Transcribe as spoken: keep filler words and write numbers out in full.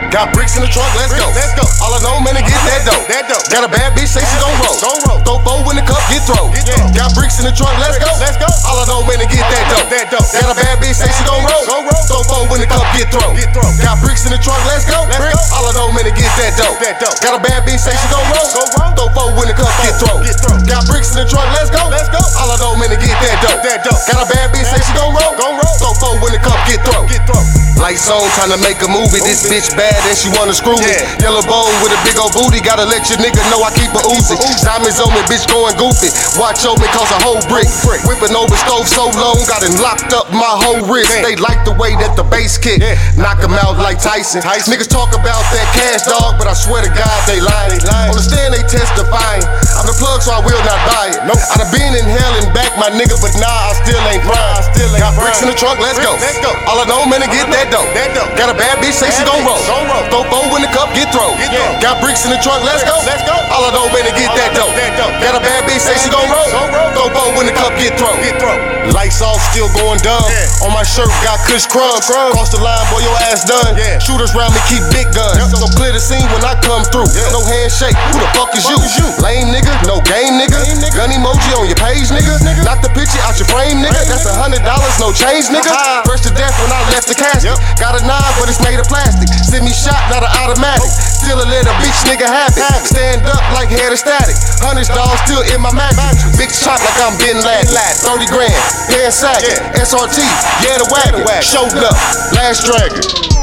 Got bricks in the trunk, let's go. Let's go. All I know, man, to get that dough. That dough. Got a bad bitch, say she gon' roll. Throw four when the cup get thrown. Got bricks in the trunk, let's go. Let's go. All I know, man, to get that dough. That dough. Got a bad bitch, say she gon' roll. Throw four when the cup get thrown. Got bricks in the trunk, let's go. All I know, man, to get that dough. Got a bad bitch, say she gon' roll. Throw four when the cup get thrown. Got bricks in the trunk, let's go. Let's go. All I know, man, to get that dough. Got a bad bitch, say she gon' roll. Throw four when the cup get thrown. Lights on, tryna make a movie. This bitch bad and she wanna screw me. Yellow bowl with a big old booty. Gotta let your nigga know I keep a Uzi. Diamonds on me, bitch going goofy. Watch over me cause a whole brick. Whipping over stove so long, got it locked up my whole wrist. They like the way that the bass kick. Knock him out like Tyson. Niggas talk about that cash dog, but I swear to God they lying. On the stand they testifying. I'm the plug so I will not buy it. I done been in hell and back my nigga, but nah, I still ain't prime. Got bricks in the trunk, let's go. All I know, man, to get that dough. Got a bad bitch, say she gon' roll. Throw four when the cup get thrown. Got bricks in the trunk, let's go. All I know, man, to get that dough. Got a bad bitch, say she gon' roll. Throw four when the cup get thrown. Lights off, still going dumb. On my shirt, got kush crumbs. Cross the line, boy, your ass done. Shooters round me, keep big guns. So clear the scene when I come through. No handshake, who the fuck is you? Lame nigga, no game nigga. Gun emoji on your page, nigga. Knock the picture out your frame, nigga. That's a hundred dollars, no change, nigga. Fresh to death when I left the casket. Got a nine, but it's made of plastic. Send me shot, not an automatic. Still a little bitch nigga happy. Stand up like head of static. Hundreds dollars still in my mattress. Big chop like I'm Bin Laden. thirty grand, pan sack, S R T, yeah the wagon. Showed up, last dragon.